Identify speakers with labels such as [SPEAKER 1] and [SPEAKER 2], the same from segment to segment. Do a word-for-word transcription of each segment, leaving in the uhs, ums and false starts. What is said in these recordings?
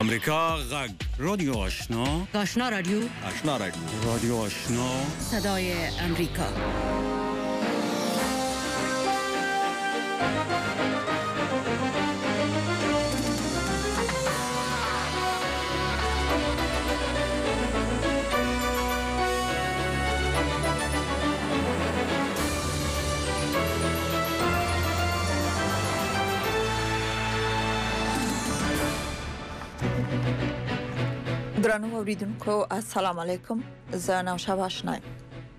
[SPEAKER 1] امریکا غږ رادیو آشنا
[SPEAKER 2] آشنا رادیو
[SPEAKER 1] آشنا رادیو رادیو آشنا
[SPEAKER 2] صدای امریکا.
[SPEAKER 3] درنو اوریدونکو السلام علیکم. زه نوشا آشنا یم.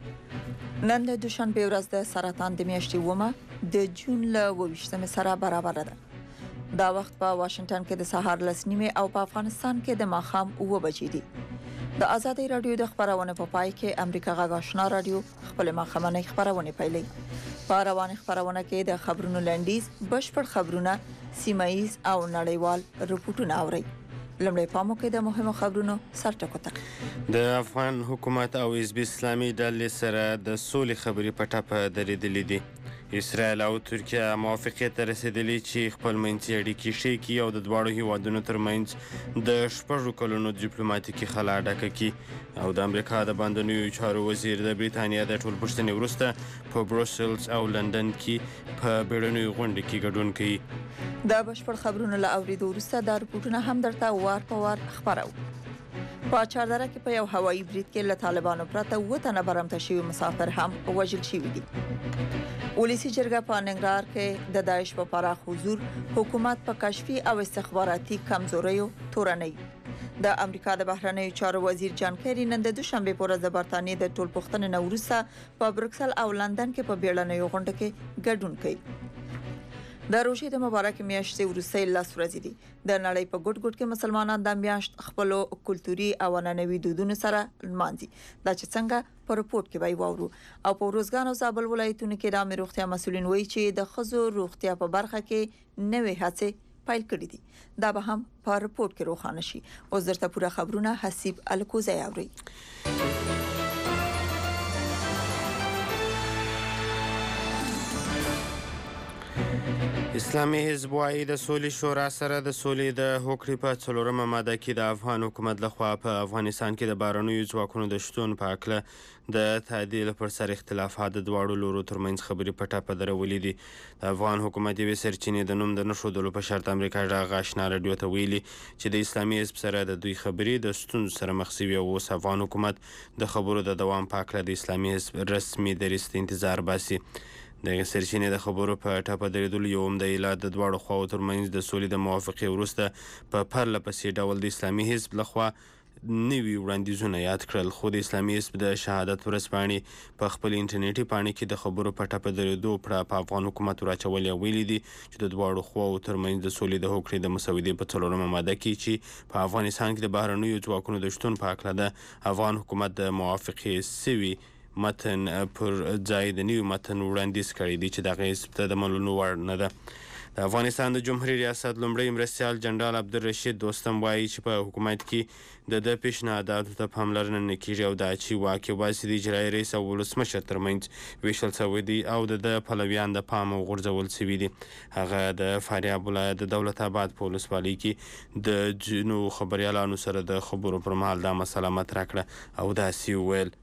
[SPEAKER 3] نن د دوشنبه ورځ د سرطان د میاشتې اومه د جون له اوویشتمې سره برابر ده. دا وخت په واشنگټن کې د سهار لس نیمه او په افغانستان کې د ماښام اوه بجې دي. د آزادۍ رادیو د خبرونه په پای کې امریکا غږ آشنا رادیو خپل ماښامنۍ خبرونه پیلوي. په روانه خبرونه کې د خبرونو لنډیز، بشپړ خبرونه، سیمایي او نړیوال رپورټونه اوري. لمړی پامو کې د مهمو خبرونو سرټکو ته.
[SPEAKER 4] د افغان حکومت او حزب اسلامي ډلې سره د سولې خبرې په ټاپه درېدلې دي. اسرائیل او ترکیه موافقت ته رسیدلي چې خپل منځي اړیکې ښې کړي او د دواړو هیوادونو ترمنځ د شپږو کلونو ډیپلوماتیکي خلا ډکه کړي. او د امریکا د بهرنیو چارو وزیر د بریتانیا د ټولپوښتنې وروسته په بروسلز او لندن کې په بیړنیو غونډه کې ګډون کوي.
[SPEAKER 3] د بشپړ خبرونو له اوریدو وروسته دا رپورټونه هم درته وار په وار خبرو. په چاردره کې په یو هوایي برید کې له طالبانو پرته اووه تنه برمته شوي مسافر هم وژل شوي دي. ولسی جرګه په ننګرهار کې د داعش په پراخ حضور حکومت په کشفي او استخباراتي کمزوریو تورنوي. د امریکا د بهرنیو چارو وزیر جان کیری نن د دوشنبه په ورځ د برتانیې د ټولپوښتنې نه وروسته په بروکسل او لندن کې په بیړنیو غونډه کې ګډون کوي. د روژې د مبارک میاشتې وروستۍ لس ورځې دي. د نړۍ په ګوټ ګوټ کې مسلمانان د میاشت خپلو کلتوري او عنعنوي دودونو سره لمانځي. دا چې څنګه په رپورټ کې وایي وورو. او په روزګان او زابل ولایتونو کې د عامه روغتیا مسؤلین وایي چې د ښځو روغتیا په برخه کې نوې هڅې پیل کړې دي. دا به هم په رپورټ کې روښانه شي. اوس درته پوره خبرونه حسیب الکوزی اوري.
[SPEAKER 4] اسلامي حزب وايي د سولې شورا سره د سولې د هوکړې په څلورمه ماده کې د افغان حکومت لخوا په افغانستان کې د بهرنیو ځواکونو د شتون په هکله د تعدیل پر سر اختلافات د دواړو لورو ترمنځ خبرې په ټاپه درولې دي. د افغان حکومت یوې سرچینې د نوم د نه ښودلو په شرط امریکا غږ آشنا راډیو ته ویلي چې د اسلامي حزب سره د دوی خبرې د ستونزو سره مخ شوي او اوس افغان حکومت د خبرو د دوام په هکله د اسلامي حزب رسمي دریځ ته انتظار باسي. د سرچینې د خبرو په ټاپه درېدلو یو هم د ایلات د دواړو خواو ترمنځ د سولې د موافقې وروسته په پرله پسې ډول د اسلامي حزب لخوا نوي وړاندیزونه یاد کړل. خو د اسلامي حزب د شهادت ورځپاڼې په خپل انټرنیټي پاڼې کې د خبرو په ټاپه درېدو پړه په افغان حکومت ورچولې او ویلي دي چې د دواړو خواو ترمنځ د سولې د هوکړې د مسودې په څلورمه ماده کې چې په افغانستان کې د بهرنیو ځواکونو د شتون په هکله د افغان حکومت د موافقې سوي متن پر ځای د نیو متن وړاندیز کړی دی چې دغه حزب ته د منلو وړ نه ده. د افغانستان د جمهوریت ریاست لومړی مرستیال جنرال عبدالرشید دوستم وایي چې په حکومت کې د ده پیشنهاداتو ته پاملرنه نه کیږي او دا چې واک یوازې د اجرایي رئیس او ولسمشر ترمنځ ویشل شوی دی او د ده پلویان د پامه وغورځول شوي دي. هغه د فاریاب ولایت د دولت آباد په ولسوالۍ کې د ځینو خبریالانو سره د خبرو پر مهال دا مسله مطرح کړه او داسې وویل: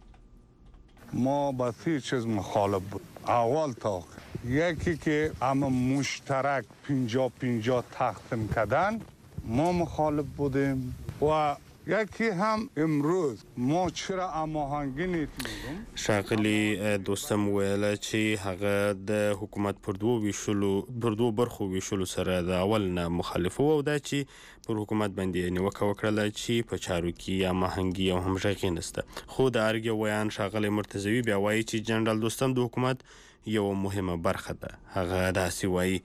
[SPEAKER 5] ما با سی چیز مخالف بود. اول تا آخر یکی که همه مشترک پینجا پینجا تقسیم کردن ما مخالف بودیم و یکی هم امروز ما چرا هماهنگی نمی‌کنیم.
[SPEAKER 4] ښاغلي دوستم ویل چې هغه د حکومت پر دوو ویشلو پر دوو برخو ویشلو سره د اول نه مخالف و او دا چې پر حکومت باندې نیوکه وکړله چې په چارو کې هماهنګي او همغږي نشته. خو د ارګ ویان ښاغلی مرتضوي بیا وایي چې جنرال دوستم د حکومت یو مهمه برخه ده. هغه داسې وایي: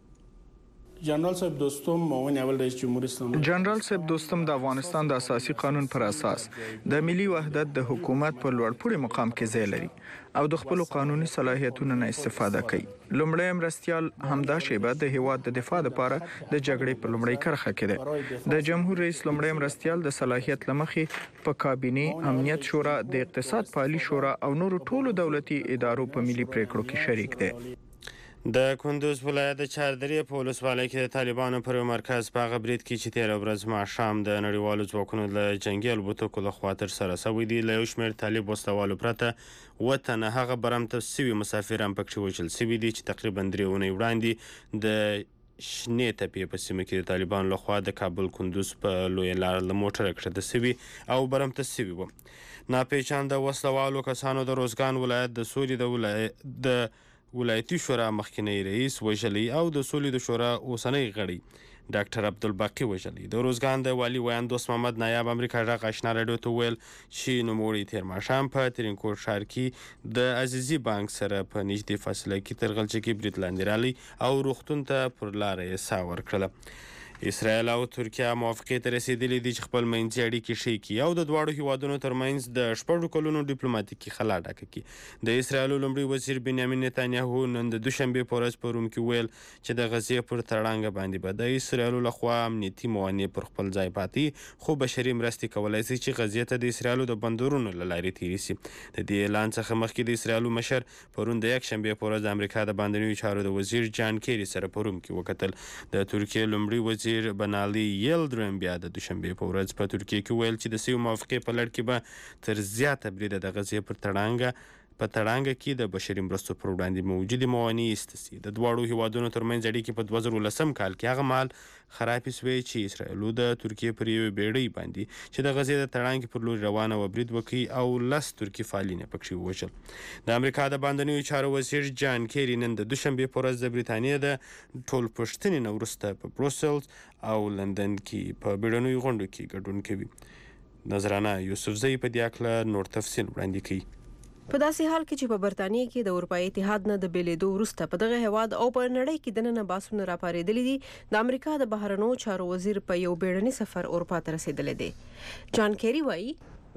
[SPEAKER 6] جنرال صاحب دوستم معاون اول رئیس جمهور اسلامی
[SPEAKER 7] جنرال صاحب دوستم د افغانستان د اساسي قانون پر اساس د ملي وحدت د حکومت په لوړپوړي مقام کې ځای لري او د خپل قانوني صلاحیتونو نه استفاده کوي. لومړی مرستیال همدا شیبه د هیواد د دفاع لپاره د جګړې په لومړی کرخه کې ده. د جمهور رئیس لومړی مرستیال د صلاحیت لمخې په کابینه، امنیت شورا، د اقتصاد پالي شورا او نورو ټولو دولتي ادارو په ملي پریکړو کې شریک دی.
[SPEAKER 4] د کندوز ولایت د چاردرې په ولسوالۍ کې د طالبانو پر مرکز په هغه برید کې چې تېره ورځ ماښام د نړیوالو ځواکونو له جنګي الوتکو لخوا ترسره شوی دی له یو شمېر طالب وسلوالو پرته اووه تنه هغه برمته سوي مسافران پکې وژل سوي دي چې تقریبا درې اونۍ وړاندې د شنې تپې په سیمه کې د طالبانو لخوا د کابل کندوز په لویه لار له موټره کښته سوي او برمته سوي وو. ناپېژانده وسلوالو کسانو د روزګان ولایت د سولې د ولایت د ولایتي شورا مخکنی رئیس وژلی او د سولې د شورا اوسنی غړی ډاکټر عبدالباقي وژلی. د روزګان د والي ویان دوست محمد نایاب امریکا غږ آشنا راډیو ته وویل چې نوموړي تېر ماښام په ترینکوټ ښار کې د عزیزي بانک سره په نږدې فاصله کې تر غلچکي برید لاندې رالی او روغتون ته پر لاره یې ساه ورکړله. اسرائیل او ترکیه موافقې ته رسېدلي دي چې خپل منځي اړیکې ښې کړي او د دواړو هیوادونو ترمنځ د شپږو کلونو ډیپلوماتیکي خلا ډکه کړي. د اسرائیل لومړي وزیر بنیامین نتانیاهو نن د دوشنبې په ورځ په روم کې ویل چې د غزې پر تړانګه باندې به د اسرائیل لخوا امنیتي موانع پر خپل ځای پاتې خو بشري مرستې کولی شي چې غزې ته د اسرائیل د بندرونو له لارې تېرې شي. د دې اعلان څخه مخکې د اسرائیل مشر پرون د یکشنبې په ورځ د امریکا د باندنیو چارو د وزیر جان کیری سره په روم کې وکتل. د ترکیې لومړي وزیر بنالي یلدرم بیا د دوشنبې په ورځ په ترکیه کې ویل چې د سوي موافقې په لړ کې به تر زیاته بریده د غزې پر تړانګه په تړانګه کې د بشري مرستو پر وړاندې موجودې موانع ایسته شي. د دواړو هیوادونو ترمنځ اړیکې په دوه زره ولسم کال کې هغه مهال خرابې شوې چې اسرائیل د ترکیې پر یوې بیړۍ باندې چې د غزې د تړانګې پر لوري روانه وه برید وکړي او لس ترکي فعالین یې پکښې ووژل. د امریکا د باندنیو چارو وزیر جان کیری نن د دوشنبې په ورځ د برټانیې د ټولپوښتنې نه وروسته په بروسلز او لندن کې په بیړنیو غونډو کې ګډون کوي. نظرانه یوسفزۍ په دې هکله نور تفصیل وړاندې کوي.
[SPEAKER 8] په داسې حال کې چې په برتانیې کې د اروپایي اتحاد نه د بیلېدو وروسته په دغه هیواد او په نړۍ کې دننه باسونه راپارېدلي دي، د امریکا د بهرنیو چارو وزیر په یو بیړني سفر اروپا ته رسېدلی دی. جان کیری وایي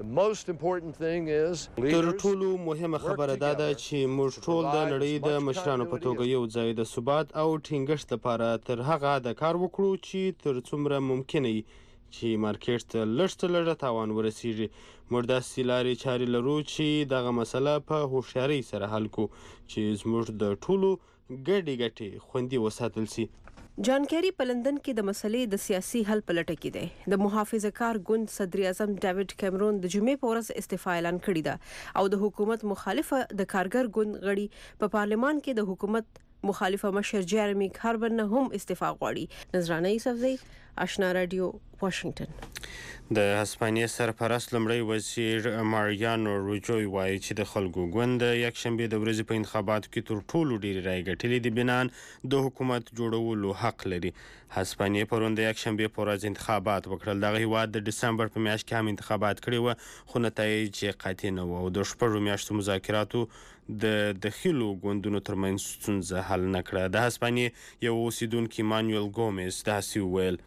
[SPEAKER 4] تر ټولو مهمه خبره دا ده چې موږ ټول د نړۍ د مشرانو په توګه یو ځای د ثبات او ټینګښت لپاره تر هغه د کار وکړو چې تر څومره ممکنه وي چې مارکیټ ته لږ څه لږه تاوان ورسیږي. موږ داسې لارې چارې لرو چې دغه مسله په هوښیارۍ سره حل کړو چې زموږ د ټولو ګډې ګټې خوندي وساتل شي.
[SPEAKER 8] جان کیری په لندن کې د مسلې د سیاسي حل په لټه کې دی. د محافظه کار ګوند صدر اعظم ډیوډ کیمرون د جمعې په ورځ استعفا اعلان کړې ده او د حکومت مخالفه د کارګر ګوند غړي په پارلمان کې د حکومت مخالفه مشر جیرمی کاربن نه هم استعفا غواړي. نظرانه یوسفزۍ، آشنا رادیو، واشنگټن.
[SPEAKER 4] د هسپانیې سرپرست لومړی وزیر ماریانو روجوی وایي چې د خلکو ګوند د یکشنبې د ورځې په انتخاباتو کې تر ټولو ډېرې رایې ګټلې دي بنان د حکومت جوړولو حق لري. هسپانیې پرون د یکشنبې په ورځ انتخابات وکړل. دغه هیواد د ډسمبر په میاشت کې هم انتخابات کړي وو خو نتایج یې قاطع نه وو او د شپږو میاشتو مذاکراتو د دخیلو ګوندونو ترمنځ ستونزه حل نه کړه. د هسپانیې یو اوسیدونکي مانویل ګومز داسې وویل: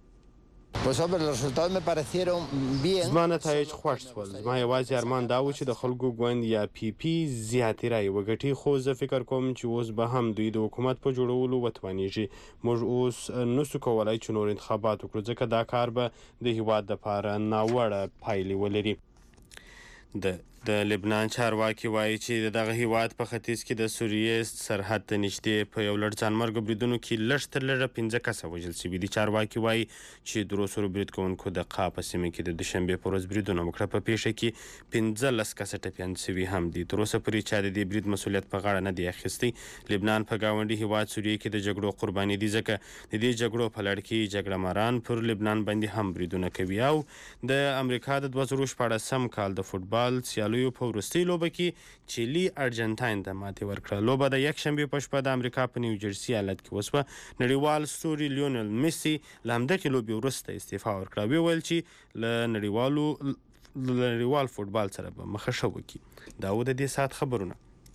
[SPEAKER 4] زما نتایج خوښ شول. زما یوازې ارمان دا و چې د خلکو ګوند یا پی پی زیاتې رایې وګټي خو زه فکر کوم چې اوس به هم دوی د حکومت په جوړولو وتوانیږي. موږ اوس نسو کولای چې نور انتخابات وکړو ځکه دا کار به د هیواد دپاره ناوړه پایلې ولري. د د لبنان چارواکي وایي چې دغه هیواد په ختیځ کې د سوریې سرحد ته نږدې په یو لړ ځانمرګه بریدونو کې لږ تر لږه پنځه کسه وژل شوي دي. چارواکي وایي چې درو سرو برید کوونکو د قا په سیمه کې د دوشنبې په ورځ بریدونه وکړه. په پیښه کې پنځلس کسه ټپیان شوي هم دي. تر اوسه پورې چا د دې برید مسؤلیت په غاړه نه دی اخیستی. لبنان په ګاونډي هیواد سوریې کې د جګړو قرباني دي ځکه د دې جګړو په لړ کې جګړه ماران پر لبنان باندې هم بریدونه کوي. او د امریکا د دوه زره شپاړسم کال د فوټبال سیالیو په وروستۍ لوبه کې چیلي ارجنټاین ته ماتې ورکړه. لوبه د یکشنبې په شپه د امریکا په نیوجرسي ایالت کې وسوه. نړیوال ستوري لیونل میسي له همدغې لوبې وروسته استعفا ورکړه. ویل چې له نړیوالو نړیوال فوټبال سره به مخه ښه وکړي. دا و د دې ساعت خبرونه.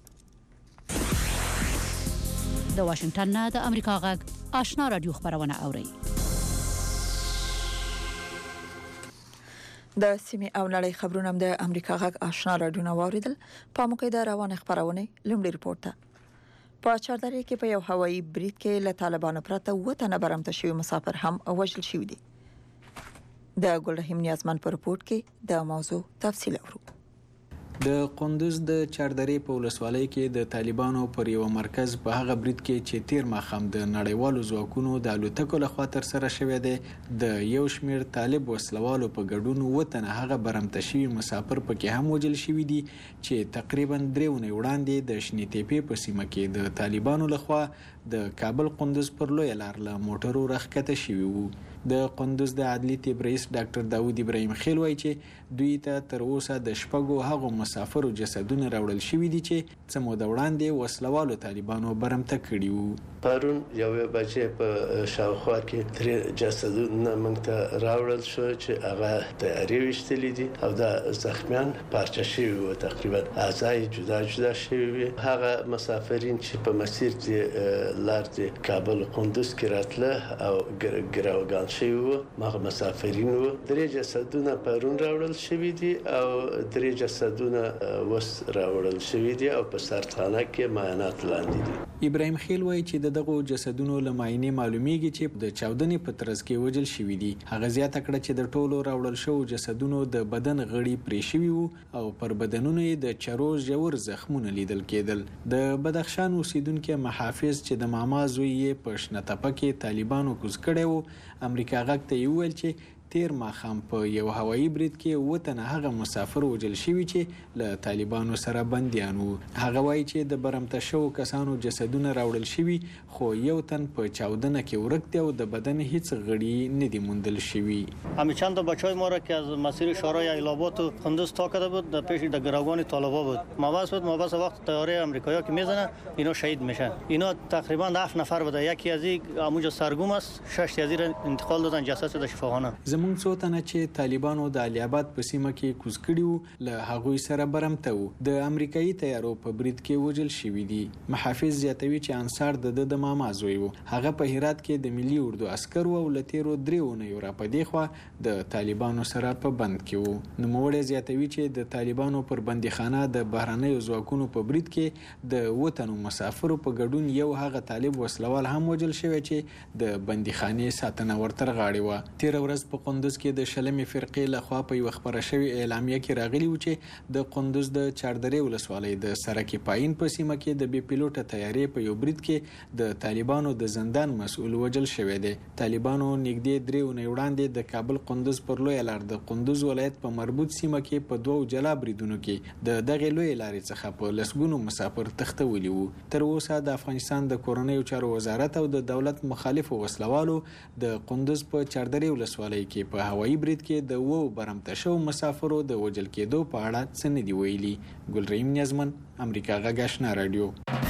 [SPEAKER 2] د واشنگټن نه د امریکا غږ آشنا رادیو خبرونه اورئ.
[SPEAKER 3] د سیمې او نړۍ خبرونه هم د امریکا غږ آشنا رادیو نه واوریدل. په موقع د روانه خبرونه لومړی رپورټ ته. په چاردرې کې په یو هوایي برید کې له طالبانو پرته اووه تنه برمته شوي مسافر هم وژل شوي دي. د ګل رحیم نیازمن په رپورټ کې د موضوع تفصیل اورو.
[SPEAKER 7] د قندوز د چاردرې په ولسوالۍ کې د طالبانو پر یو مرکز په هغه برید کې چې تیر ماښام د نړیوالو ځواکونو د الوتکو لخوا ترسره شوی دی د یو شمېر طالب وسلوالو په ګډون اووه تنه هغه برمته شوي مسافر پکې هم وژل شوي دي چې تقریبا درې اونۍ وړاندې د شنې تیپې په سیمه کې د طالبانو لخوا د کابل قندوز پر لویه لار له موټرو راښکته شوي وو. د قندوز د عدلي طب رئیس ډاکټر داود ابراهیم خیل وایي چې دوی ته تر اوسه د شپږو هغو مسافرو جسدونه راوړل شوي دي چې څه موده وړاندې وسلوالو طالبانو برمته کړي وو.
[SPEAKER 9] پرون یوې بجې په شاوخوا کې درې جسدونه موږ ته راوړل شو چې هغه تیارې ویشتلي دي او د زخمیان پارچه شوي وو، تقریبا اعضا یې جدا جدا شوي وي. هغه مسافرین چې په مسیر د لار د کابل قندوز کې راتله او ګراوګان شوي وو، هغه مسافرین وو. درې جسدونه پرون راوړل شوي دي او درې جسدونه وس راوړل شوي دي او په سرطانه کې معاینات لاندې دي.
[SPEAKER 7] ابراهیم خیل وایي چې د دغو جسدونو له معاینې معلومیږي چې د چاودنې په ترڅ کې وژل شوي دي. هغه زیاته کړه چې د ټولو راوړل شوو جسدونو د بدن غړي پرې شوي وو او پر بدنونو یې د چرو ژور زخمونه لیدل کېدل. د بدخشان اوسیدونکي محافظ چې د ماما زوی یې په شنه تپه کې طالبانو کوز کړی وو، امریکا غږ ته یې وویل چې تیر ماښام په یو هوایي برید کې اووه تنه هغه مسافر وژل شوي چې له طالبانو سره بندیان وو. هغه وایي چې د برمته شوو کسانو جسدونه راوړل شوي خو یو تن په چاودنه کې ورک دی او د بدن هیڅ غړي نه دي موندل شوي.
[SPEAKER 10] همین چند تا بچهای ما را که از مسیر شورای ایلاباد و قندوز تا کرده بود در پیش در گروگان طالبا بود. مابس بود مابس وقت طیاره آمریکایی که میزنه اینا شهید میشن. اینا تقریبا هفت نفر بوده، یکی از این اموج سرگوم است، شش از این انتقال دادن جسد در شفاخانه.
[SPEAKER 7] زمون څو تنه چې طالبانو د علي آباد په سیمه کې کوز کړي وو له هغوی سره برمته وو. د امریکایي تیارو په برید کې وژل شوي دي. محافظ زیاتوي چې انصار د د ماما زوی وو. هغه په هرات کې د ملي اردو عسکرو او له تیرو درې اونیو را په دې خوا د طالبانو سره په بند کې وو. نوموړی زیاتوي چې د طالبانو پر بندیخانه د بهرنیو ځواکونو په برید کې د اووه تنو مسافرو په ګډون یو هغه طالب وسلوال هم وژل شوی چې د بندیخانې ساتنه ورتر غاړې وه. تېره ورځ په قندوز کې د شلمې فرقې لخوا په یوه خپره شوې اعلامیه کې راغلي وو چې د قندوز د چاردرې ولسوالۍ د سرک پایین په سیمه کې د بې پیلوټه طیارې په یو برید کې د طالبانو د زندان مسؤل وژل شوی دی. طالبانو نږدې درې اونۍ وړاندې د کابل قندوز پر لویه لار د قندوز ولایت په مربوط سیمه کې په دوو جلا بریدونو کې د دغې لویې لارې څخه په لسګونو مسافر تښتولي وو. تر اوسه د افغانستان د کورنیو چارو وزارت او د دولت مخالفو وسلوالو د قندوز په چاردرې ولسوالۍ کې په هوایي برید کې د وو برمته شو مسافرو د وژل کېدو په اړه څه نه دي ویلي. ګلرحیم نیازمن، امریکا غږ آشنا راډیو.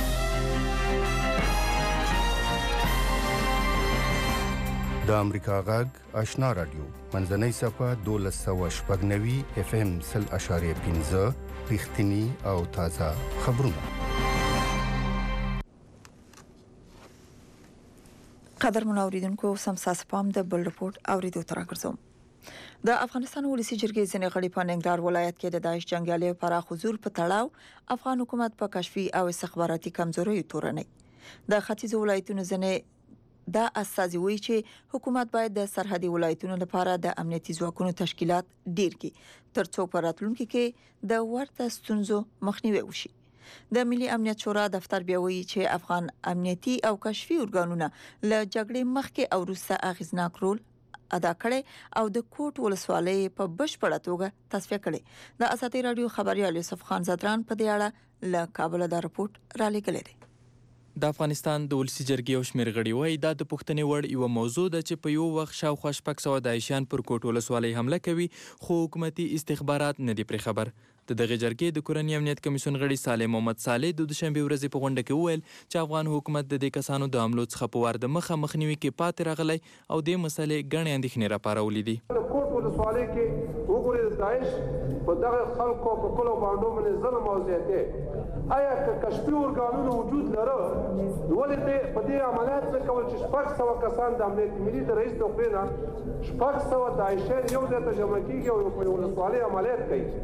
[SPEAKER 11] د امریکا غږ آشنا راډیو منځنۍ صفحه دولس سوه شپږ نوي اف ام سل اشاریه پنځه رښتیني او تازه خبرونه.
[SPEAKER 3] قدر منوریدونکو سم ساسپام د بل رپورټ اوریدو تر راګرځوم. د افغانستان ولسی جرګې ځینې غړي په ننګرهار ولایت کې د داعش جنگیالیو پراخ حضور په تړاو افغان حکومت په کشفي او استخباراتي کمزوري تورنۍ. د ختیځ ولایتونو ځینې دا اساسي وی چې حکومت باید د سرحدي ولایتونو لپاره د امنیتي ځواکونو تشکیلات ډیر کړي ترڅو په راتلونکي کې د ورته ستونزو مخنیوي وشي. د ملي امنیت شورا دفتر بیا وایي چې افغان امنیتي او کشفي ارګانونه له جګړې مخکې او وروسته اغیزناک رول ادا کړي او د کوټ ولسوالۍ په بشپړه توګه تصفیه کړي. د ازادي رادیو خبريال یوسف خان زدران په دې اړه له کابل دا رپورټ را لېږلی دی.
[SPEAKER 12] د افغانستان د ولسی جرګې او شمېر غړي وایي دا د پوښتنې وړ یوه موضوع ده چې په یو وخت شاوخوا شپږ سوه داعشیان پر کوټ ولسوالۍ حمله کوي خو حکومتي استخبارات نه دي پرې خبر. د دغه جرګې د کورني امنیت کمیسیون غړي صالح محمد صالح د دوشنبې ورځې په غونډه کې وویل چې افغان حکومت د دې کسانو د حملو څخه په وار د مخه مخنیوي کې پاتې راغلی او دې مسلې ګڼې اندېښنې راپارولې دي.
[SPEAKER 13] د کوټ ولسوالۍ کې وګورئ داعش په دغه خلکو په کلو باندې باندې ظلم او زیاتې آیا که کشفي ارګانونو وجود لره ولې دې په دې عملیات څه کول چې شپږ سوه کسان د امنیت ملي د رئیس د خپل نه شپږ سوه داعشیان یو ځای ته جمع کېږي او په ولسوالۍ عملیات کوي.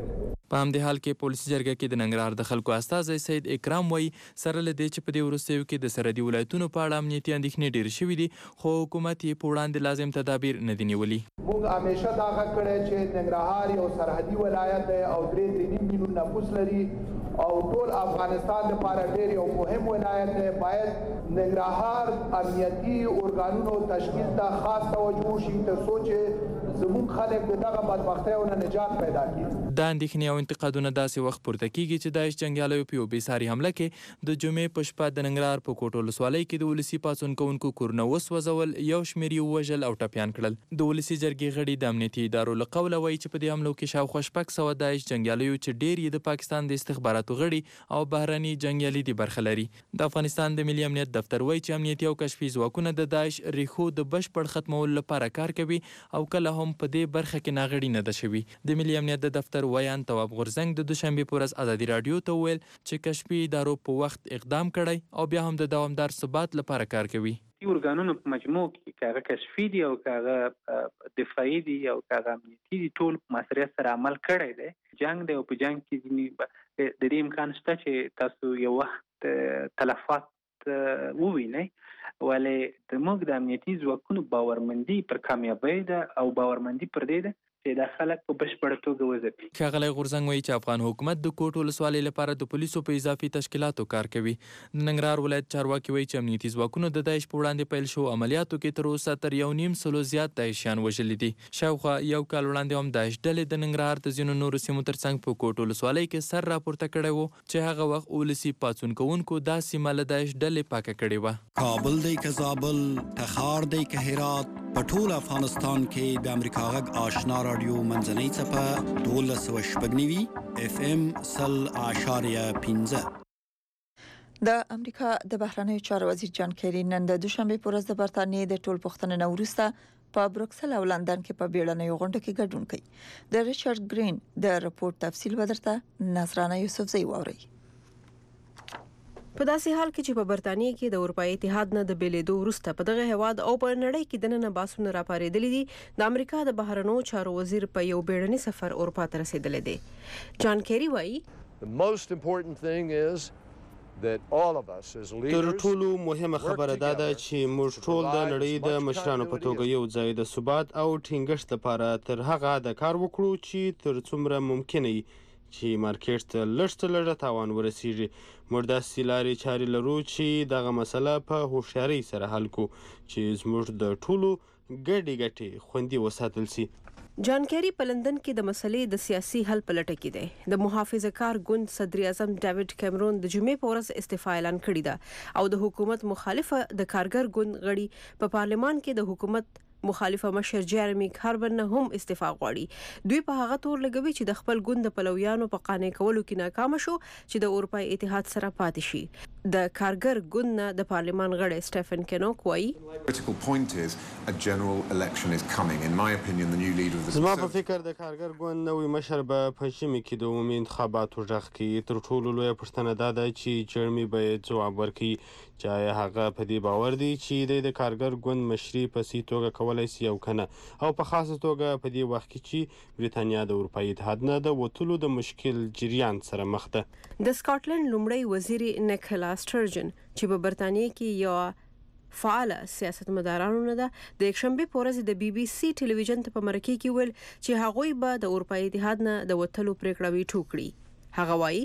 [SPEAKER 12] په همدې حال کې پولیسي جرګه کې د ننګرهار د خلکو استازی سید اکرام وایي سره له دې چې په دې وروستیو کې د سرحدي ولایتونو په اړه امنیتي اندېښنې ډېرې شوي دي خو حکومت یې په وړاندې لازم تدابیر نه دي نیولي.
[SPEAKER 13] موږ همیشه دا غږ کړی چې ننګرهار یو سرحدي ولایت دی او درې درې نیم میلیون نفوس لري او ټول افغانستان لپاره ډېر یو مهم ولایت دی. باید ننګرهار امنیتي ارګانونو تشکیل ته خاص توجه وشي تر څو چې زموږ خلک د دغه بدبختیو نه نجات پیدا کړي.
[SPEAKER 12] دا اندېښنې او انتقادونه داسې وخت پورته کیږي چې داعش جنګیالیو په یو بېساري حمله کې د جمعې په شپه د ننګرهار په کوټ ولسوالۍ کې د ولسي پاڅون کوونکو کورونه وسوځول، یو شمېر یې ووژل او ټپیان کړل. د ولسي جرګې غړي د امنیتي ادارو له قوله وایي چې په دې حملو کې شاوخوا شپږ سوه داعش جنګیالیو چې ډېر یې د پاکستان د استخباراتو غړي او بهرني جنګیالي دي برخه لري. د افغانستان د ملي امنیت دفتر وایي چې امنیتي او کشفي ځواکونه د داعش ریښو د بشپړ ختمولو لپاره کار کوي او کله هم په دې برخه کې ناغړي نه ده شوي. د ملي امنیت د دفتر ویان تواب غورزنګ د دوشنبې په ورځ ازادي راډیو ته وویل چې کشفي ادارو په وخت اقدام کړی او بیا هم د دوامدار ثبات لپاره کار کوي.
[SPEAKER 14] ارګانونو په مجموع کې کاغه کشفي دي او کاغه دفاعي دي او کاغه امنیتي دي ټول په مسؤلیت سره عمل کړی دی. جنگ دی او په جنگ کې د دې امکان شته چې تاسو یو وخت تلفات ووینئ ولې د موږ د امنیتي ځواکونو باورمندي پر کامیابۍ ده او باورمندي پر دې ده چې د خلک په بشپړه توګه وځي.
[SPEAKER 12] ښاغلی غورزنګ وایي چې افغان حکومت د کوټ ولسوالۍ لپاره د پولیسو په اضافي تشکیلاتو کار کوي. د ننګرهار ولایت چارواکي وایي چې امنیتي ځواکونو د داعش په وړاندې پیل شوو عملیاتو کې تر اوسه تر یو نیم سلو زیات داعشیان وژلي دي. شاوخوا یو کال وړاندې هم داعش ډلې د ننګرهار د ځینو نورو سیمو ترڅنګ په کوټ ولسوالۍ کې سر راپورته کړی و چې هغه وخت ولسي پاڅون کوونکو دا سیمه له داعش ډلې پاکه کړې وه.
[SPEAKER 1] کابل دی که زابل، تخار دی که هرات، په ټول افغانستان کې د امریکا غږ آشنا راډیو منځنۍ څپه دولس سوه شپږ نوي اف ام سل اعشاریه پنځه.
[SPEAKER 3] د امریکا د بهرنیو چارو وزیر جان کیری نن د دوشنبې په ورځ د برتانیې د ټول پوښتنې نه وروسته په بروکسل او لندن کې په بیړنیو غونډو کې ګډون کوي. د ریچارډ گرین د راپور تفصیل بدرته نصرانه یوسفزئی واوري.
[SPEAKER 8] په داسې حال کې چې په برتانیې کې د اروپایي اتحاد نه د بیلېدو وروسته په دغه هیواد او په نړۍ کې دننه باسونه راپارېدلي دي، د امریکا د بهرنیو چارو وزیر په یو بیړني سفر اروپا ته رسېدلی دی. جان کیری وایي
[SPEAKER 4] تر ټولو مهمه خبره دا ده چې موږ ټول د نړۍ د مشرانو په توګه یو ځای د ثبات او ټینګښت لپاره تر هغه د کار وکړو چې تر څومره ممکن وي چې مارکیټ ته لږ څه لږه تاوان ورسیږي. موږ داسې لارې چارې لرو چې دغه مسله په هوښیارۍ سره حل کړو چې زموږ د ټولو ګډې ګټې خوندي وساتل شي.
[SPEAKER 8] جان کیری په لندن کې د مسلې د سیاسي حل په لټه کې دی. د محافظه کار ګوند صدر اعظم ډیوډ کیمرون د جمعې په ورځ استعفا اعلان کړی ده او د حکومت مخالفه د کارګر ګوند غړي په پارلمان کې د حکومت مخالفه مشر جیرمی کاربن نه هم استعفا غواړي. دوی په هغه تور لګوي چې د خپل ګوند پلویانو په قانع کولو کې ناکام شو چې د اروپای اتحاد سره پاتې شي. د کارګر ګوند نه د پارلمان غړي سټیفن کینوک وایي
[SPEAKER 4] زما په فکر د کارګر ګوند نوی مشر به په ژمي کې د عمومي انتخاباتو غږ کوي. تر ټولو لویه پوښتنه دا ده چې جیرمی باید ځواب ورکړي چې آیا هغه په دې باور دی چې د کارګر ګوند مشري په سي توګه کولای شي او کنه، او په خاصه توګه په دې وخت کې چې بریتانیا د اروپایي اتحاد نه د وتلو د مشکل جریان سره مخ ده.
[SPEAKER 8] د سکاټلند لومړی وزیر نیکولا سټرجن چې په برتانیې کې یو فعال سیاستمدارانو نه ده، د یکشنبه په ورځ د بي بي سي ټلویزیون ته په مرکه کې ویل چې هغوی به د اروپایي اتحاد نه د وتلو پریکړه ویټو کړي. هغه وایي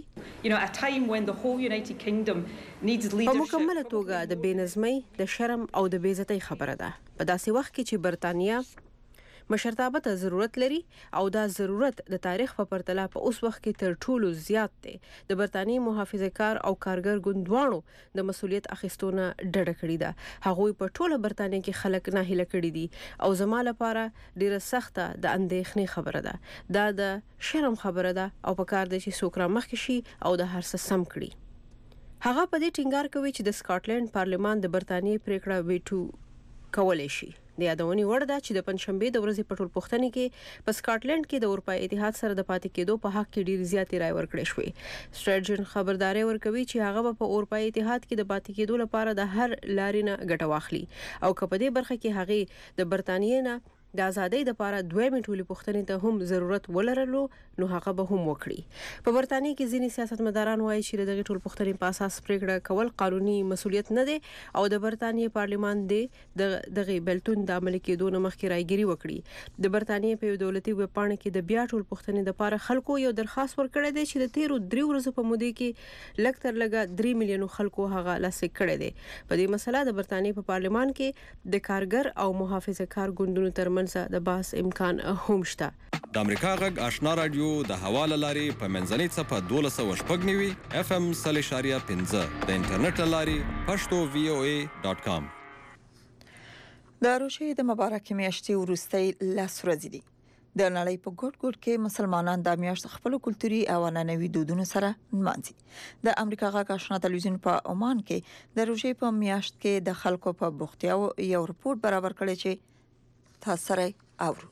[SPEAKER 8] په مکمله توګه د بېنظمۍ، د شرم او د بېعزتۍ خبره ده. په داسې وخت کې چې برتانیا مشرتابه ته ضرورت لري او دا ضرورت د تاریخ په پرتله په اوس وخت کې تر ټولو زیات دی. د برتانیې محافظه کار او کارګر ګوندوانو د مسولیت اخیستونه ډډه کړې ده. هغوی په ټوله برتانیې کې خلک ناهیله کړي دي او زما لپاره ډیره سخته د اندېښنې خبره ده. دا د شرم خبره ده او په کار دی چې څوک رامخکې شي او د هر څه سم کړي. هغه په دې ټینګار کوي چې د سکاټلند پارلمان د برتانیې پریکړه ویټو کولای شي. د یادونې وړ ده چې د پنځشنبه د ورځې په ټول پوښتنې کې په سکاټلند کې د اروپایي اتحاد سره د پاتې کېدو په حق کې ډېر زیاتې رائے ورکړې شوې. سټرجن خبرداري ورکوي چې هغه په اروپایي اتحاد کې د پاتې کېدو لپاره د هر لارې نه ګټه واخلي او که په دې برخه کې هغه د برتانیې نه د ازادۍ لپاره دویمې ټولې پوښتنې ته هم ضرورت ولرلو نو هغه به هم وکړي. په برتانیې کې ځینې سیاستمداران وایي چې دغه ټول پوښتنې په اساس پریکړه کول قانوني مسولیت نه دی او د برتانیې پارلیمان دی دغه بیلتون د عملي کېدو نه مخکې رايګيري وکړي. د برتانیې په دولتي ویب پاڼه کې د بیا ټول پوښتنې لپاره خلکو یو درخواست ورکړی دی چې د تیرو درې ورځې په موده کې لږ تر لږه درې میلیونو خلکو هغه لاسلیک کړی دی. په دې مسله د برتانیې په پارلیمان کې د کارګر او محافظه کار ګوندونو ترمنځ د بحث امکان هم شته.
[SPEAKER 15] د امریکا غږ آشنا رادیو د حواله لاري په منځنۍ صفه دولس سوه شپږ نوي اف ام صل اشاریه پنځه د انټرنیټ لاري پښتو وی او ای ډاټ کام.
[SPEAKER 3] د روژې د مبارکې میاشتې وروستۍ لس ورځې دي. د نړۍ په ګوټ ګوټ کې مسلمانان د میاشت خپل کلتوري او عنعنوي دودونو سره نمانځي. د امریکا غږ آشنا تلویزیون په عمان کې د روژې په میاشت کې د خلکو په بوختیاو یو رپورت برابر کړی چې تاسو سره اورو.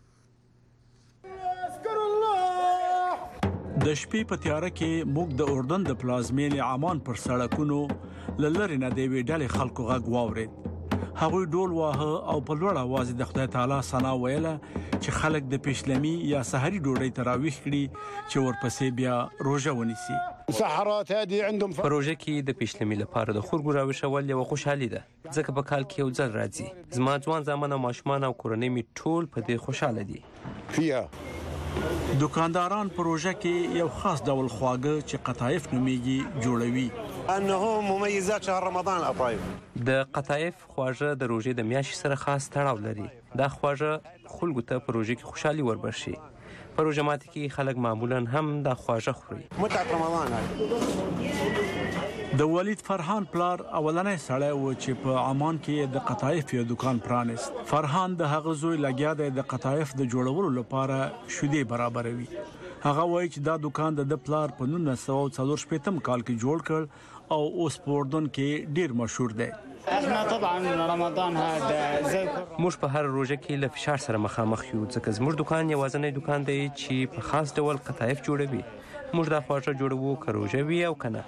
[SPEAKER 16] د شپې په تیاره کې موږ د اردن د پلازمینې عمان پر سړکونو للری نه دی ویډل خلکو غږ واورید. هغوی ډول واهه او په لوړ आवाज د خدای تعالی ثنا ویله چې خلک د پښلمي یا سحري ډوډۍ تراویح کړي چې ورپسې بیا روزه ونیسي.
[SPEAKER 17] مسحرات هذه عندهم
[SPEAKER 18] په روزه کې د پښلمي لپاره د خورګو راوښول یو خوشحالي ده ځکه په کال کې یو ځل راځي. زما ځوان زامن او ماشومان او کورنۍ می ټول په دې خوشاله دي.
[SPEAKER 16] فيها دکانداران پروژه کې یو خاص ډول خواږه چې قطایف نومیږي جوړوي.
[SPEAKER 17] انه مميزات شهر رمضان القطايف.
[SPEAKER 18] د قطایف خواږه د روزې د میاشتې سره خاص تړاو لري. دا خواږه خلکو ته پروژه کې خوشحالي وربخشي. پروژه ماته کې خلک معمولا هم دا خواږه خوري.
[SPEAKER 17] متعه رمضان.
[SPEAKER 16] د ولید فرحان پلار اولنې سړی و چې په عمان کې د قطایف یو دکان پرانست. فرحان د هغه زوی لګیا دی د قطایف د جوړولو لپاره شودې برابروي. هغه وایي چې دا دکان د پلار په نولس سوه څلور شپېتم کال کې جوړ کړ او اوس په اردن کې ډیر مشهور دی.
[SPEAKER 18] احنا طبعا رمضان هذا موږ په هر روزه کې له فشار سره مخامخ یو ځکه زموږ دکان یوازینی دکان دی چې په خاص ډول قطایف جوړوي. موږ دا خواږه جوړوو که روزه وي او کنه.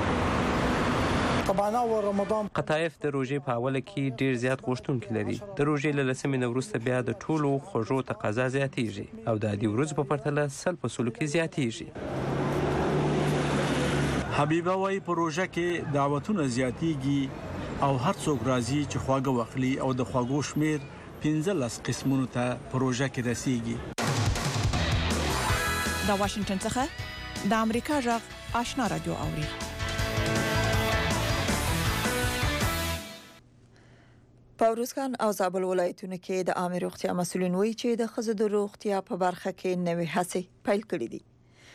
[SPEAKER 18] قطایف د روژې په اوله کې ډیر زیات غوښتونکي لري. د روژې له لسمې نه وروسته بیا د ټولو خوږو تقاضا زیاتیږي او د عادي ورځو په پرتله سل په سلو کې زیاتیږي.
[SPEAKER 16] حبیبه وایي په روژه کې دعوتونه زیاتیږي او هر څوک راځي چې خواږه واخلي او د خواږو شمیر پنځلس قسمونو ته په روژه کې رسیږي.
[SPEAKER 19] د واشنگټن څخه د امریکا غږ آشنا رادیو اوري.
[SPEAKER 3] په ورزګان او زابل ولایتونو کې د عامه روغتیا مسولین وایي چې د ښځو د روغتیا په برخه کې نوې هڅې پیل کړې دي.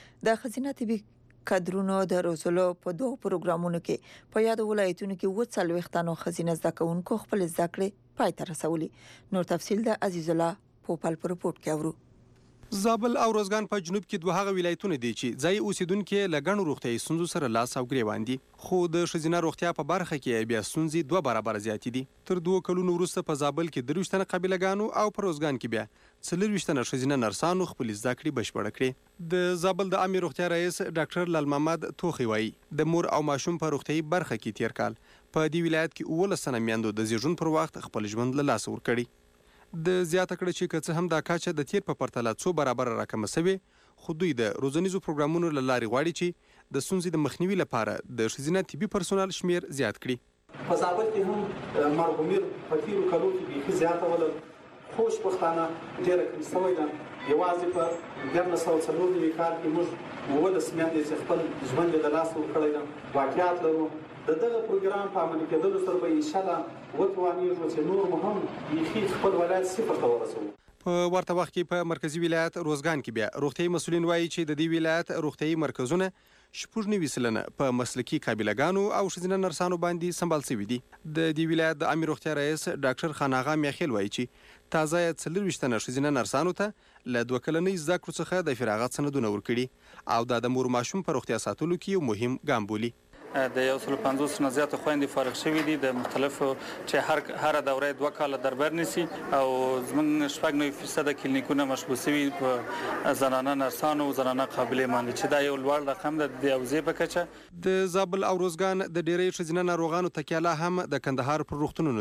[SPEAKER 3] د ښځینه طبي کادرونو د روزلو په دوه پروګرامونو کې په یاد ولایتونو کې اووه څلوېښت تنو ښځینه زده کوونکو خپل زده کړې پای ته رسولي. نور تفصیل د عزیز الله پوپل په رپورت کې اورو.
[SPEAKER 20] زابل او روزګان په جنوب کې دوه هغه ولایتونه دي چې ځای اوسیدونکو لګڼو روغتیاي ستونزو سره لاس او ګریوان دي. خو د ښځینه روغتیا په برخه کې بیا ستونزې دوه برابر زیاتې دي. تر دوه کلونو وروسته په زابل کې درویشت تنه قبیلهګانو او په روزګان کې بیا څلورویشت تنه ښځینه نرسانو خپل زده کړې بشپړه کړې. د زابل د عامه روغتیا رئیس ډاکټر لال محمد توخی وایي د مور او ماشوم په روغتیاي برخه کې تیر کال په دې ولایت کې اوولس تنه میندو د زیږون پر وخت خپل ژوند له لاسه ورکړي. د زیاته کړه چې که څه هم دا کچه د تیر په پرتله څو برابر راکمه شوې، خو دوی د روزنیزو پروګرامونو له لارې غواړي چې د ستونزې د مخنیوي لپاره د ښځینه طبي پرسونل شمیر زیات کړي.
[SPEAKER 21] په زابل کې هم مرګ عمر په تیرو کلو کې بیخي زیاته وله، خوش پښتانه ډېره کم شوې ده. یوازې په دیارلس سوه څلور نوي کال کې موږ اوولس میندې چې خپل ژوند یې د لاسه ورکړی ده واقعیات لرو. د دغه پروګرام په عملي کېدلو سره به انشاءالله وتوانېږو چې نور مو هم بیخي خپل ولایت صفر ته ورسوو.
[SPEAKER 20] په ورته وخت کې په مرکزی ولایت روزګان کې بیا روغتیايي مسؤلین وایي چې د دې ولایت روغتیايي مرکزونه شپږ نوي سلنه په مسلکي قابلګانو او ښځینه نرسانو باندې سمبال شوي دي. د دې ولایت د عامه روغتیا رئیس ډاکټر خان آغا میخیل وایي چې تازه یې څلورویشت تنه ښځینه نرسانو ته له دوه کلنۍ زده کړو څخه د فراغت سندونه ورکړي او دا د مور ماشوم په روغتیا ساتلو کې یو مهم ګام بولي.
[SPEAKER 22] د یو سل پنځوس نه زیاته خويندې فارغ شوي دي د مختلفو چې هر هر دوره دوه کاله دربر نسی او زمونږ شپږ نوي فیصد کلینیکونه مشغول شوي په زنانه نرسانو او زنانه قابلې باندې چې دا یو لوړ رقم ده د اوزې په کچه.
[SPEAKER 20] د زابل او روزګان د ډېرې ښځینه ناروغانو تکیه لا هم د کندهار پر روغتونونو ده.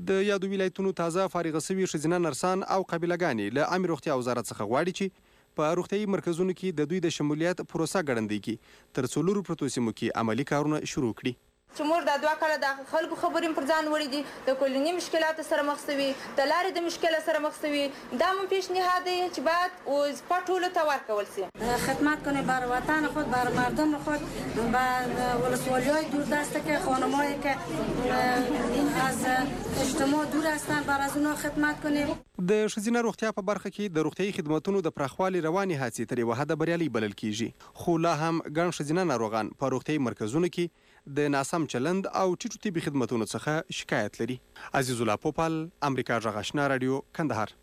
[SPEAKER 20] د یادو ولایتونو تازه فارغه شوي ښځینه نرسان او قابلهګانې له عامې روغتیا وزارت څخه غواړي چې په روغتیايي مرکزونو کې د دوی د شمولیت پروسه ګړندۍ کړي تر څلورو پرتو سیمو کې عملي کارونه شروع کړي.
[SPEAKER 5] چې موږ دا دوه کاله د خلکو خبرې پر ځان وړي دي، د کلینی مشکلاتو سره مخ شوي، د لارې د مشکل سره مخ شوي، دا مو پیشنهاد دی چې باید وظیفه ټولو ته ورکول شي.
[SPEAKER 6] خدمت کنه بر وطن خود، بر مردم خود، بر ولسوالی‌های دوردست که خانم‌هایی که از اجتماع دور هستند بر از اونها خدمت کنیم.
[SPEAKER 20] د ښځینه روغتیا په برخه کې د روغتیايي خدماتونو د پراخوالي روانې هڅې تر یوه حده بریالۍ بلل کیږي، خو لا هم ګڼ ښځینه ناروغان په روغتیايي مرکزونو کې د ناسم چلند او ټیټو طبي خدماتونو څخه شکایت لري. عزیز الله پوپل، امریکا غږ آشنا رادیو، کندهار.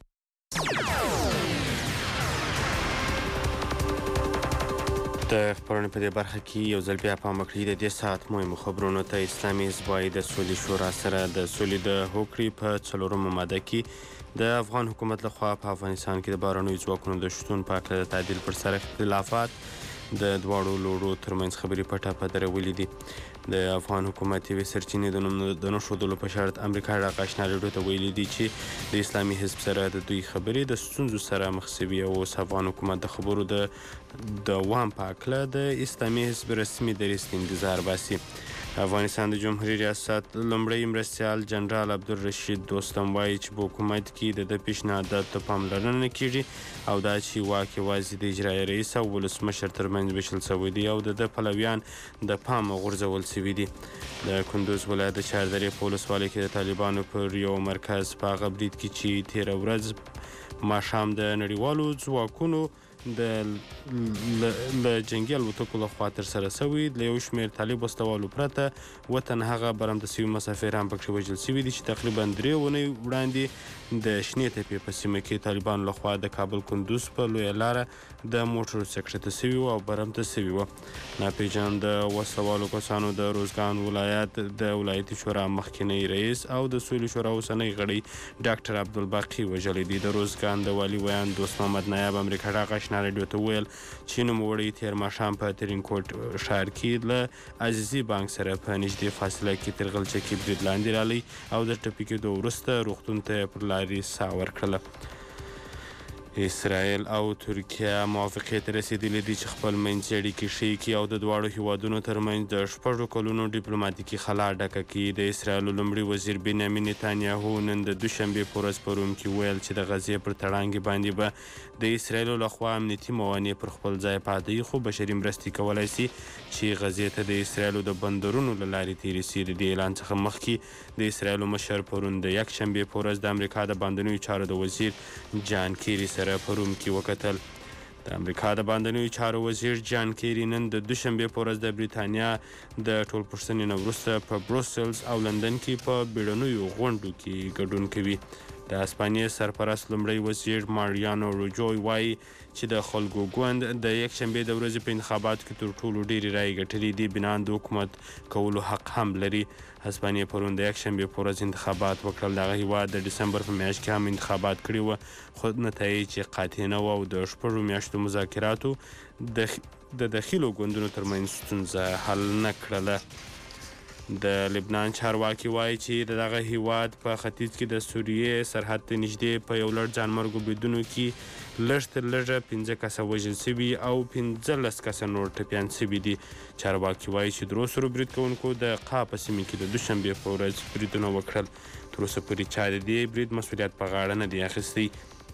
[SPEAKER 4] د خبرونو په دې برخه کې یو ځل بیا پام وکړئ د دې ساعت مهمو خبرونو ته. اسلامي حزب وایي د سولې شورا سره د سولې د هوکړې په څلورمه ماده کې د افغان حکومت لخوا په افغانستان کې د بهرنیو ځواکونو د شتون په هکله د تعدیل پر سر اختلافات د دواړو لورو ترمنځ خبرې پټه په درولې دي. د افغان حکومت یوې سرچینې د نوم د نه ښودلو په شرط امریکا غږ آشنا راډیو ته ویلي دي چې د اسلامي حزب سره د دوی خبرې د ستونزو سره مخ شوي او اوس افغان حکومت د خبرو د دوام په هکله د اسلامي حزب رسمي دریځ ته انتظار باسي. افغانستان د جمهوریت ریاست لومړی مرستیال جنرال عبدالرشید دوستم وایي چې په حکومت کې د ده پیشنهاداتو ته پاملرنه نه کیږي او دا چې واک یوازې د اجرایي رئیس او ولسمشر ترمنځ ویشل شوی دی او د ده پلویان د پامه غورځول شوي دي. د کندوز ولایت د چهاردرې په ولسوالۍ کې د طالبانو پر یو مرکز په هغه برید کې چې تېره ورځ ماښام د نړیوالو ځواکونو د له جنګي الوتکو لخوا ترسره شوي له یو شمېر طالب وسلوالو پرته اووه تنه هغه برمته شوي مسافر هم پکې وژل شوي دي چې تقریبا درې اونۍ وړاندې د شنې تپې په سیمه کې طالبانو لخوا د کابل کندوز په لویه لاره د موټرو څخه کښته شوي وو او برمته شوي وو. ناپېژانده وسلوالو کسانو د روزګان ولایت د ولایتي شورا مخکینی رئیس او د سولې شورا اوسنی غړی ډاکټر عبدالباقي وژلی دي. د روزګان د والي ویان دوست محمد نایب امریکا غږ آشنا راډیو ته وویل چې نوموړی تېر ماښام په ترینکوټ ښار کې له عزیزي بانک سره په نږدې فاصله کې تر غلچکي برید لاندې رالی او د ټپي کېدو وروسته روغتون ته پر لارې ساه ورکړله. اسرائیل او ترکیه موافقې ته رسېدلي دي چې خپل منځي اړیکې ښې کړي او د دواړو هیوادونو ترمنځ د شپږو کلونو ډیپلوماتیکي خلا ډکه کړي. د اسرائیل لومړي وزیر بنیامین نتانیاهو نن د دوشنبې په ورځ په روم کې ویل چې د غزې پر تړانګې باندې به د اسرائیلو لخوا امنیتي موانع پر خپل ځای پاتې خو بشري مرستې کولی شي چې غزې ته د اسرائیلو د بندرونو له لارې تېرې شي. د دې اعلان څخه مخکې د اسرائیلو مشر پرون د یکشنبې په ورځ د امریکا د باندنیو چارو د وزیر جان کیری سره په روم کې وکتل. د امریکا د باندنیو چارو وزیر جان کیری نن د دوشنبې په ورځ د بریتانیا د ټولپوښتنې نه وروسته په بروسلز او لندن کې په بیړنیو غونډو کې ګډون کوي. د اسپانیې سرپرست لومړی وزیر ماریانو روجوی وایي چې د خلکو ګوند د یکشنبې د ورځې په انتخاباتو کې تر ټولو ډېرې رایې ګټلې دي، بنا د حکومت کولو حق هم لري. اسپانیې پرون د یکشنبې په ورځ انتخابات وکړل. دغه هیواد د ډسمبر په میاشت کې هم انتخابات کړي وو خو نتایج یې قاطع نه وو او د شپږو میاشتو مذاکراتو د دخیلو ګوندونو ترمنځ ستونزه حل نه کړله. د لبنان چارواکي وایي چې د دغه هیواد په ختیځ کې د سوریې سرحد ته نږدې په یو لړ ځانمرګو بریدونو کې لږ تر لږه پنځه کسه وژل شوي او پنځلس کسه نور ټپیان شوي دي. چارواکي وایي چې درو سرو برید کوونکو د قا په سیمه کې د دوشنبې په ورځ بریدونه وکړل. تر اوسه پورې چا د دې برید مسؤلیت په غاړه نه دی اخیستی.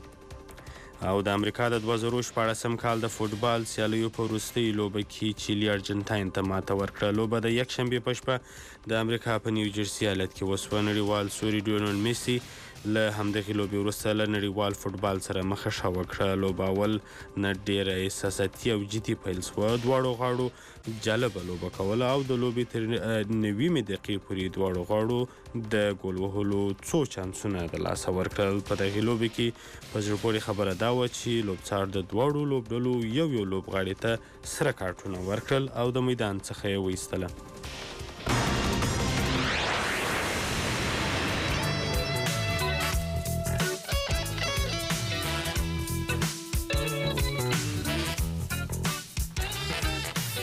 [SPEAKER 4] او د امریکا د دوه زره شپاړسم کال د فوټبال سیالیو په وروستۍ لوبه کې چیلي ارجنټاین ته ماته ورکړه. لوبه د یکشنبې په شپه د امریکا په نیوجرسي ایالت کې وسوه. نړیوال سوري ډیونل میسي له همدغې لوبې وروسته له نړیوال فوټبال سره مخه ښه وکړه. لوبه اول نه ډېره احساساتي او جدي پیل شوه. دواړو غاړو جالبه لوبه کوله او د لوبې تر نویمې دقیقې پورې دواړو غاړو د ګول وهلو څو چانسونه د لاسه ورکړل. په دغې لوبې کې په زړه پورې خبره دا وه چې لوبڅار د دواړو لوبډلو یو یو لوبغاړي ته سره کارټونه ورکړل او د میدان څخه یې وایستله.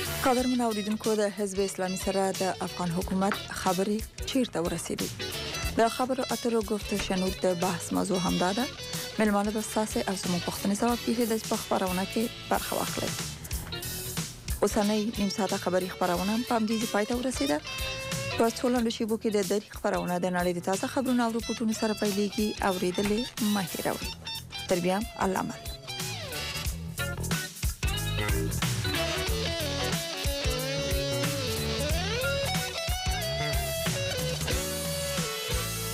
[SPEAKER 3] قدرمن اوریدونکو، د حزب اسلامي سره د افغان حکومت خبرې چیرته ورسېدې؟ د خبرو اترو گفت شنود د بحث موضوع هم داده ملمانه به ساسه او زمو پښتني ځواب کې د خبرونه کې برخه واخلي. اوسنۍ نیم ساعته خبري خبرونه په دې پای ته ورسیده. په څولندو شیبو کې د دری خبرونه د نړۍ د تازه خبرونو او رپورټونو سره پیلېږي او ریډلې ماهر تر بیا علامه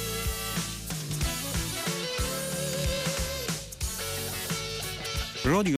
[SPEAKER 2] رادیو